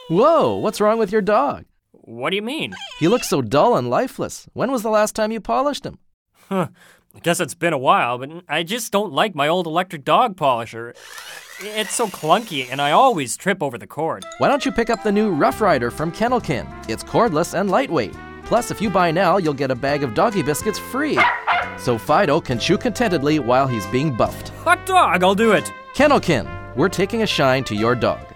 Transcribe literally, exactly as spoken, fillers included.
Whoa, what's wrong with your dog? What do you mean? He looks so dull and lifeless. When was the last time you polished him? Huh. I guess it's been a while, but I just don't like my old electric dog polisher. It's so clunky, and I always trip over the cord. Why don't you pick up the new Rough Rider from Kennelkin? It's cordless and lightweight. Plus, if you buy now, you'll get a bag of doggy biscuits free. So Fido can chew contentedly while he's being buffed. Hot dog, I'll do it. Kennelkin, we're taking a shine to your dog.